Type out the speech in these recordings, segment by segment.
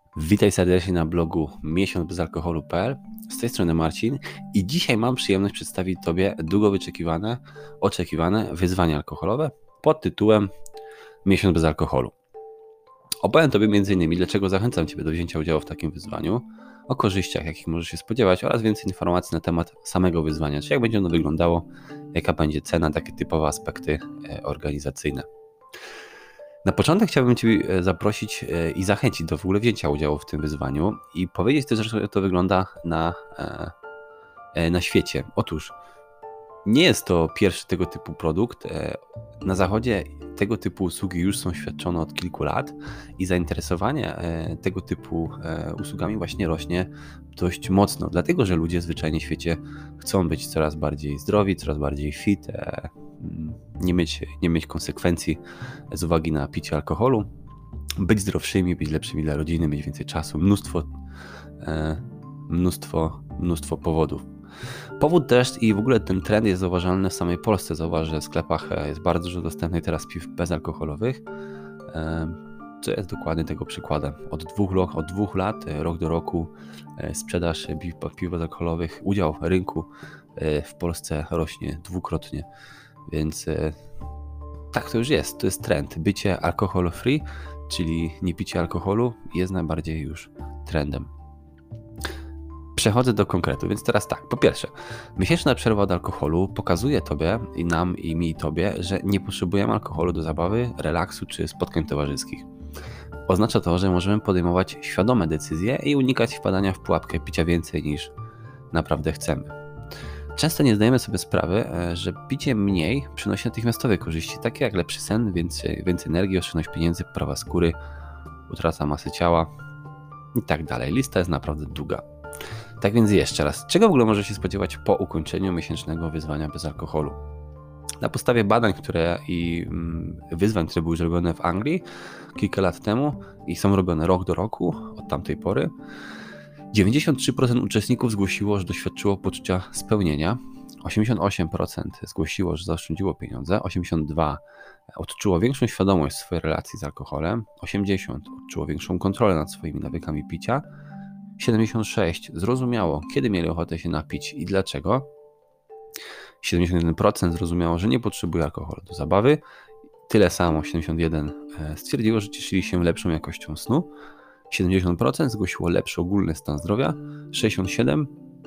Witaj serdecznie na blogu miesiącbezalkoholu.pl. Z tej strony Marcin i dzisiaj mam przyjemność przedstawić Tobie długo oczekiwane wyzwanie alkoholowe pod tytułem Miesiąc bez alkoholu. Opowiem Tobie m.in. dlaczego zachęcam Ciebie do wzięcia udziału w takim wyzwaniu, o korzyściach, jakich możesz się spodziewać oraz więcej informacji na temat samego wyzwania, czyli jak będzie ono wyglądało, jaka będzie cena, takie typowe aspekty organizacyjne. Na początek chciałbym Cię zaprosić i zachęcić do w ogóle wzięcia udziału w tym wyzwaniu i powiedzieć też, jak to wygląda na świecie. Otóż nie jest to pierwszy tego typu produkt. Na zachodzie tego typu usługi już są świadczone od kilku lat i zainteresowanie tego typu usługami właśnie rośnie dość mocno, dlatego że ludzie zwyczajnie w świecie chcą być coraz bardziej zdrowi, coraz bardziej fit, nie mieć konsekwencji z uwagi na picie alkoholu, być zdrowszymi, być lepszymi dla rodziny, mieć więcej czasu, mnóstwo powodów. Powód też i w ogóle ten trend jest zauważalny w samej Polsce. Zauważ, że w sklepach jest bardzo dużo dostępnych teraz piw bezalkoholowych, co jest dokładnie tego przykładem. Od 2 lat, rok do roku sprzedaż piw bezalkoholowych, udział rynku w Polsce rośnie dwukrotnie, więc tak to już jest. To jest trend. Bycie alkohol free, czyli nie picie alkoholu, jest najbardziej już trendem. Przechodzę do konkretu, więc teraz tak, po pierwsze, miesięczna przerwa od alkoholu pokazuje Tobie i nam, i mi, i Tobie, że nie potrzebujemy alkoholu do zabawy, relaksu czy spotkań towarzyskich. Oznacza to, że możemy podejmować świadome decyzje i unikać wpadania w pułapkę picia więcej niż naprawdę chcemy. Często nie zdajemy sobie sprawy, że picie mniej przynosi natychmiastowe korzyści, takie jak lepszy sen, więcej energii, oszczędność pieniędzy, poprawa skóry, utrata masy ciała i tak dalej. Lista jest naprawdę długa. Tak więc jeszcze raz, czego w ogóle może się spodziewać po ukończeniu miesięcznego wyzwania bez alkoholu? Na podstawie badań i wyzwań, które były zrobione w Anglii kilka lat temu i są robione rok do roku od tamtej pory, 93% uczestników zgłosiło, że doświadczyło poczucia spełnienia, 88% zgłosiło, że zaoszczędziło pieniądze, 82% odczuło większą świadomość swojej relacji z alkoholem, 80% odczuło większą kontrolę nad swoimi nawykami picia, 76% zrozumiało, kiedy mieli ochotę się napić i dlaczego, 71% zrozumiało, że nie potrzebuje alkoholu do zabawy, tyle samo 71% stwierdziło, że cieszyli się lepszą jakością snu, 70% zgłosiło lepszy ogólny stan zdrowia, 67%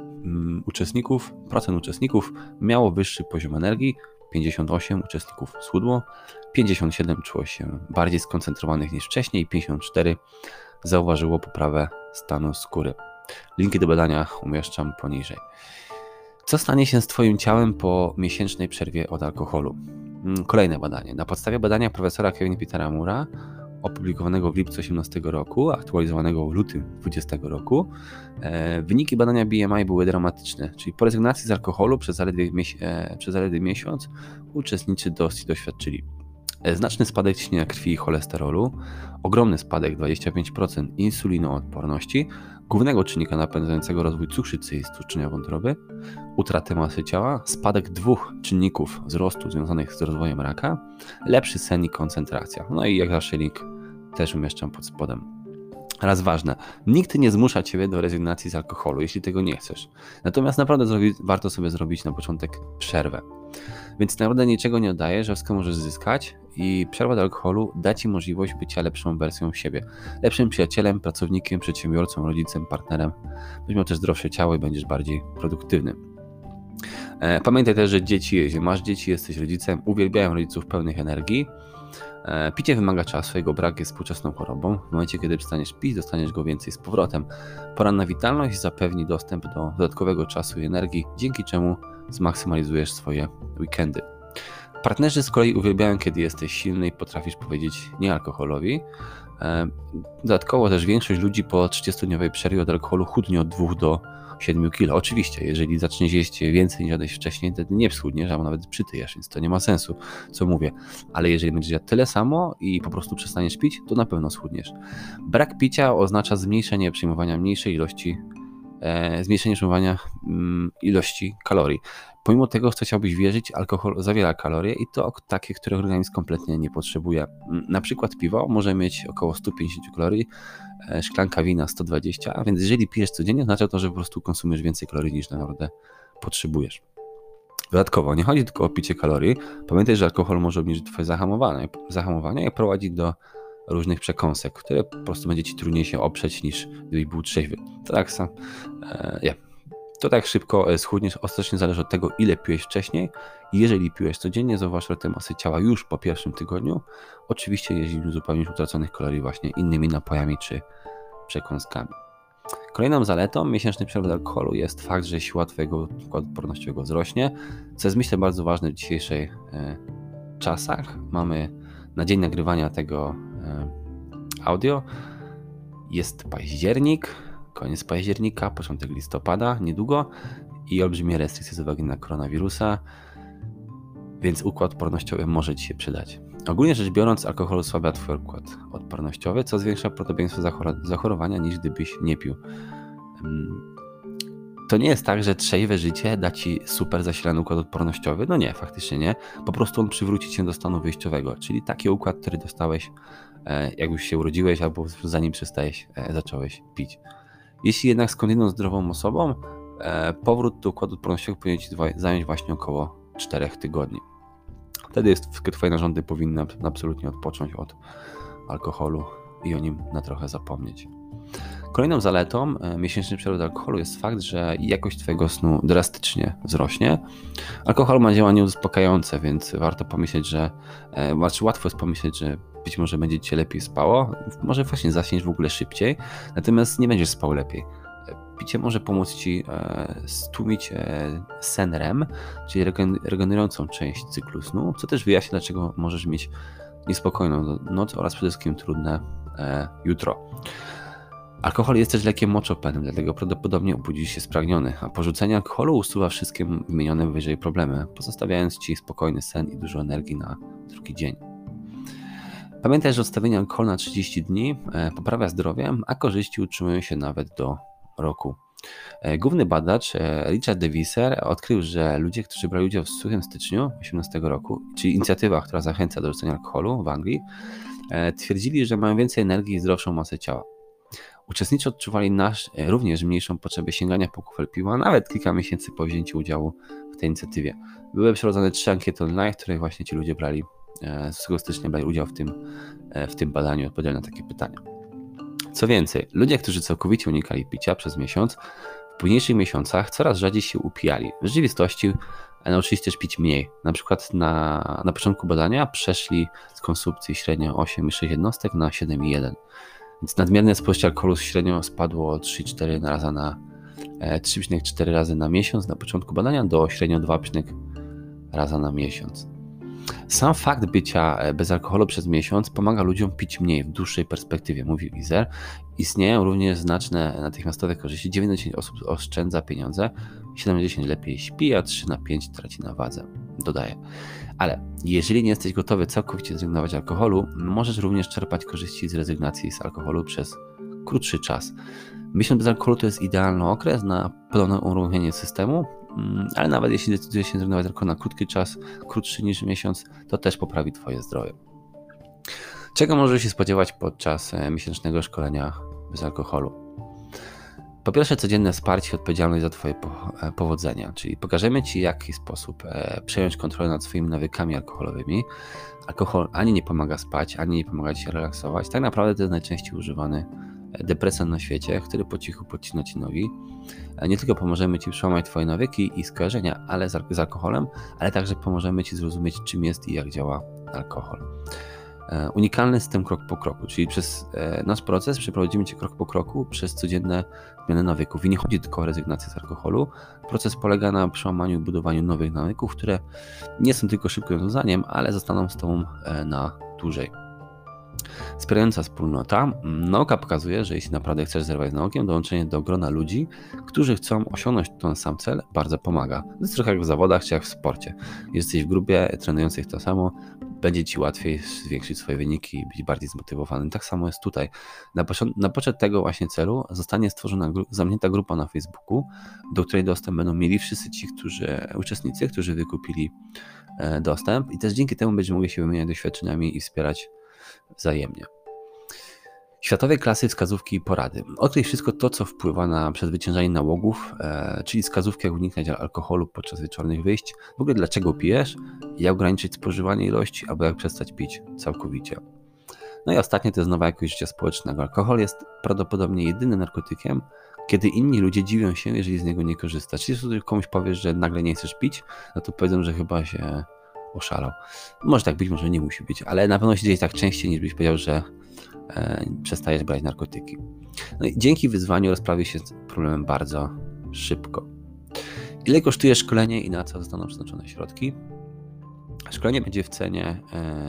uczestników miało wyższy poziom energii, 58% uczestników schudło, 57% czuło się bardziej skoncentrowanych niż wcześniej, 54% zauważyło poprawę stanu skóry. Linki do badania umieszczam poniżej. Co stanie się z Twoim ciałem po miesięcznej przerwie od alkoholu? Kolejne badanie. Na podstawie badania profesora Kevina Petera Moore'a, opublikowanego w lipcu 2018 roku, aktualizowanego w lutym 2020 roku, wyniki badania BMI były dramatyczne, czyli po rezygnacji z alkoholu przez zaledwie miesiąc uczestnicy doświadczyli znaczny spadek ciśnienia krwi i cholesterolu, ogromny spadek 25% insulinoodporności, głównego czynnika napędzającego rozwój cukrzycy i stłuczenia wątroby, utratę masy ciała, spadek 2 czynników wzrostu związanych z rozwojem raka, lepszy sen i koncentracja. No i jak zawsze link też umieszczam pod spodem. Raz ważne, nikt nie zmusza Ciebie do rezygnacji z alkoholu, jeśli tego nie chcesz. Natomiast naprawdę warto sobie zrobić na początek przerwę. Więc naprawdę niczego nie oddaje, że wszystko możesz zyskać i przerwa do alkoholu da Ci możliwość bycia lepszą wersją siebie. Lepszym przyjacielem, pracownikiem, przedsiębiorcą, rodzicem, partnerem. Będziesz miał też zdrowsze ciało i będziesz bardziej produktywny. Pamiętaj też, że jeśli masz dzieci, jesteś rodzicem, uwielbiają rodziców pełnych energii. Picie wymaga czasu, jego brak jest współczesną chorobą. W momencie, kiedy przestaniesz pić, dostaniesz go więcej z powrotem. Poranna witalność zapewni dostęp do dodatkowego czasu i energii, dzięki czemu zmaksymalizujesz swoje weekendy. Partnerzy z kolei uwielbiają, kiedy jesteś silny i potrafisz powiedzieć nie alkoholowi. Dodatkowo też większość ludzi po 30-dniowej przerwie od alkoholu chudnie od 2 do 7 kg. Oczywiście, jeżeli zaczniesz jeść więcej niż jadłeś wcześniej, to nie schudniesz, albo nawet przytyjesz, więc to nie ma sensu, co mówię. Ale jeżeli będziesz jadł tyle samo i po prostu przestaniesz pić, to na pewno schudniesz. Brak picia oznacza zmniejszenie przyjmowania mniejszej ilości zmniejszenie zużywania ilości kalorii. Pomimo tego, w co chciałbyś wierzyć, alkohol zawiera kalorie i to takie, które organizm kompletnie nie potrzebuje. Na przykład piwo może mieć około 150 kalorii, szklanka wina 120, a więc jeżeli pijesz codziennie, oznacza to, że po prostu konsumujesz więcej kalorii niż naprawdę potrzebujesz. Dodatkowo, nie chodzi tylko o picie kalorii. Pamiętaj, że alkohol może obniżyć twoje zahamowanie i prowadzić do różnych przekąsek, które po prostu będzie ci trudniej się oprzeć niż gdybyś był trzeźwy. To tak szybko schudniesz. Ostatecznie zależy od tego, ile piłeś wcześniej. Jeżeli piłeś codziennie, zauważ ratę masy ciała już po pierwszym tygodniu. Oczywiście, jeżeli uzupełnisz utraconych kalorii właśnie innymi napojami czy przekąskami. Kolejną zaletą miesięcznej przerwy od alkoholu jest fakt, że siła twojego układu odpornościowego wzrośnie, co jest myślę bardzo ważne w dzisiejszych czasach. Mamy na dzień nagrywania tego audio. Jest październik, koniec października, początek listopada, niedługo i olbrzymie restrykcje z uwagi na koronawirusa, więc układ odpornościowy może ci się przydać. Ogólnie rzecz biorąc, alkohol osłabia twój układ odpornościowy, co zwiększa prawdopodobieństwo zachorowania niż gdybyś nie pił. To nie jest tak, że trzeźwe życie da ci super zasilany układ odpornościowy. No nie, faktycznie nie. Po prostu on przywróci cię do stanu wyjściowego, czyli taki układ, który dostałeś jak już się urodziłeś albo zanim zacząłeś pić. Jeśli jednak skądinąd zdrową osobą, powrót do układu odpornościowego powinien ci zająć właśnie około 4 tygodni. Wtedy twoje narządy powinny absolutnie odpocząć od alkoholu i o nim na trochę zapomnieć. Kolejną zaletą miesięcznej przerwy od alkoholu jest fakt, że jakość twojego snu drastycznie wzrośnie. Alkohol ma działanie uspokajające, więc warto pomyśleć, łatwo jest pomyśleć, że być może będzie ci się lepiej spało, może właśnie zaśniesz w ogóle szybciej, natomiast nie będziesz spał lepiej. Picie może pomóc ci stłumić sen REM, czyli regenerującą część cyklu snu, co też wyjaśnia, dlaczego możesz mieć niespokojną noc oraz przede wszystkim trudne jutro. Alkohol jest też lekiem moczopędnym, dlatego prawdopodobnie obudzisz się spragniony, a porzucenie alkoholu usuwa wszystkie wymienione wyżej problemy, pozostawiając ci spokojny sen i dużo energii na drugi dzień. Pamiętaj, że odstawienie alkoholu na 30 dni poprawia zdrowie, a korzyści utrzymują się nawet do roku. Główny badacz Richard Deviser odkrył, że ludzie, którzy brali udział w Suchym Styczniu 2018 roku, czyli inicjatywa, która zachęca do rzucenia alkoholu w Anglii, twierdzili, że mają więcej energii i zdrowszą masę ciała. Uczestnicy odczuwali również mniejszą potrzebę sięgania po kufel piwa, nawet kilka miesięcy po wzięciu udziału w tej inicjatywie. Były przeprowadzone 3 ankiety online, w których właśnie ci ludzie z 2 stycznia brali udział w tym badaniu, odpowiedzieli na takie pytania. Co więcej, ludzie, którzy całkowicie unikali picia przez miesiąc, w późniejszych miesiącach coraz rzadziej się upijali. W rzeczywistości nauczyli się też pić mniej. Na przykład na początku badania przeszli z konsumpcji średnio 8,6 jednostek na 7,1. Więc nadmierne spożycie alkoholu średnio spadło 3,4 razy na miesiąc na początku badania do średnio 2 razy na miesiąc. Sam fakt bycia bez alkoholu przez miesiąc pomaga ludziom pić mniej w dłuższej perspektywie, mówił Izer. Istnieją również znaczne natychmiastowe korzyści. 90 osób oszczędza pieniądze, 70 lepiej śpi, a 3 na 5 traci na wadze, dodaje. Ale jeżeli nie jesteś gotowy całkowicie zrezygnować z alkoholu, możesz również czerpać korzyści z rezygnacji z alkoholu przez krótszy czas. Miesiąc bez alkoholu to jest idealny okres na ponowne uruchomienie systemu, ale nawet jeśli decydujesz się zrezygnować tylko na krótki czas, krótszy niż miesiąc, to też poprawi twoje zdrowie. Czego możesz się spodziewać podczas miesięcznego szkolenia bez alkoholu? Po pierwsze, codzienne wsparcie i odpowiedzialność za twoje powodzenia, czyli pokażemy ci, w jaki sposób przejąć kontrolę nad swoimi nawykami alkoholowymi. Alkohol ani nie pomaga spać, ani nie pomaga ci się relaksować. Tak naprawdę to jest najczęściej używany depresant na świecie, który po cichu podcina ci nogi. Nie tylko pomożemy ci przełamać twoje nawyki i skojarzenia z alkoholem, ale także pomożemy ci zrozumieć, czym jest i jak działa alkohol. Unikalny system krok po kroku, czyli przez nasz proces przeprowadzimy cię krok po kroku przez codzienne zmiany nawyków. I nie chodzi tylko o rezygnację z alkoholu. Proces polega na przełamaniu i budowaniu nowych nawyków, które nie są tylko szybkim rozwiązaniem, ale zostaną z tobą na dłużej. Wspierająca wspólnota. Nauka pokazuje, że jeśli naprawdę chcesz zerwać z nałokiem, dołączenie do grona ludzi, którzy chcą osiągnąć ten sam cel, bardzo pomaga. To jest trochę jak w zawodach czy jak w sporcie. Jesteś w grupie trenujących to samo, będzie Ci łatwiej zwiększyć swoje wyniki i być bardziej zmotywowany. Tak samo jest tutaj. Na poczet tego właśnie celu zostanie stworzona zamknięta grupa na Facebooku, do której dostęp będą mieli wszyscy ci, uczestnicy, którzy wykupili dostęp i też dzięki temu będziemy mogli się wymieniać doświadczeniami i wspierać wzajemnie. Światowej klasy wskazówki i porady. Odkryj wszystko to, co wpływa na przezwyciężanie nałogów, czyli wskazówki, jak uniknąć alkoholu podczas wieczornych wyjść, w ogóle dlaczego pijesz, jak ograniczyć spożywanie ilości, albo jak przestać pić całkowicie. No i ostatnie to jest nowa jakość życia społecznego. Alkohol jest prawdopodobnie jedynym narkotykiem, kiedy inni ludzie dziwią się, jeżeli z niego nie korzysta. Czyli jeśli komuś powiesz, że nagle nie chcesz pić, no to powiedzą, że chyba się oszalał. Może tak być, może nie musi być, ale na pewno się dzieje tak częściej, niż byś powiedział, że przestajesz brać narkotyki. No i dzięki wyzwaniu rozprawi się z problemem bardzo szybko. Ile kosztuje szkolenie i na co zostaną przeznaczone środki? Szkolenie będzie w cenie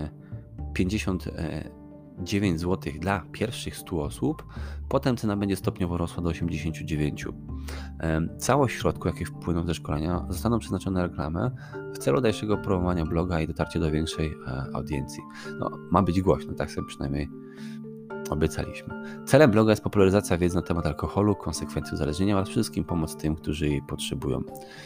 59 zł dla pierwszych 100 osób, potem cena będzie stopniowo rosła do 89. Całość środków, jakie wpłyną ze szkolenia, zostaną przeznaczone na reklamę w celu dalszego promowania bloga i dotarcia do większej audiencji. No, ma być głośno, tak sobie przynajmniej obiecaliśmy. Celem bloga jest popularyzacja wiedzy na temat alkoholu, konsekwencji uzależnienia oraz przede wszystkim pomoc tym, którzy jej potrzebują.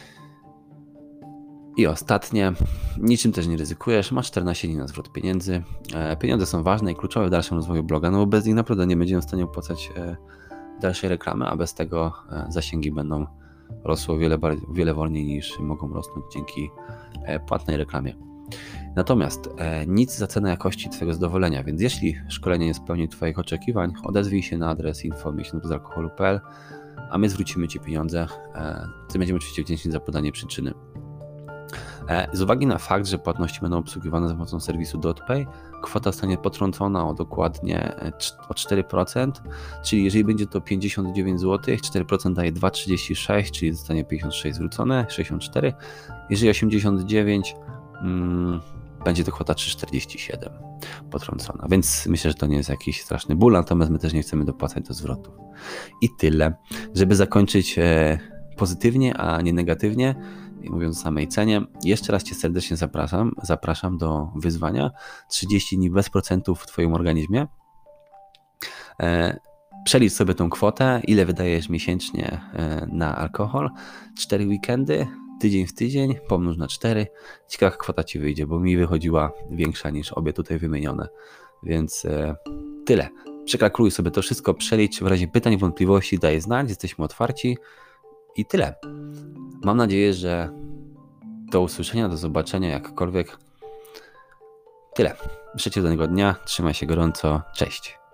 I ostatnie, niczym też nie ryzykujesz, masz 14 dni na zwrot pieniędzy. Pieniądze są ważne i kluczowe w dalszym rozwoju bloga, no bo bez nich naprawdę nie będziemy w stanie opłacać dalszej reklamy, a bez tego zasięgi będą rosły o wiele wolniej niż mogą rosnąć dzięki płatnej reklamie. Natomiast nic za cenę jakości Twojego zadowolenia, więc jeśli szkolenie nie spełni Twoich oczekiwań, odezwij się na adres info@miesiącbezalkoholu.pl, a my zwrócimy Ci pieniądze. Ty będziemy oczywiście wdzięczni za podanie przyczyny. Z uwagi na fakt, że płatności będą obsługiwane za pomocą serwisu DotPay, kwota zostanie potrącona dokładnie o 4%, czyli jeżeli będzie to 59 zł, 4% daje 2,36, czyli zostanie 56 zwrócone, 64. Jeżeli 89, będzie to kwota 3,47 potrącona, więc myślę, że to nie jest jakiś straszny ból, natomiast my też nie chcemy dopłacać do zwrotów. I tyle. Żeby zakończyć pozytywnie, a nie negatywnie, mówiąc o samej cenie, jeszcze raz Cię serdecznie zapraszam do wyzwania 30 dni bez procentów w Twoim organizmie. Przelicz sobie tą kwotę, ile wydajesz miesięcznie na alkohol, 4 weekendy, tydzień w tydzień, pomnóż na 4, ciekawa kwota Ci wyjdzie, bo mi wychodziła większa niż obie tutaj wymienione, więc tyle. Przekalkuluj sobie to wszystko, przelicz, w razie pytań, wątpliwości daj znać, jesteśmy otwarci i tyle. Mam nadzieję, że do usłyszenia, do zobaczenia, jakkolwiek. Tyle. Życzę Ci danego dnia, trzymaj się gorąco, cześć.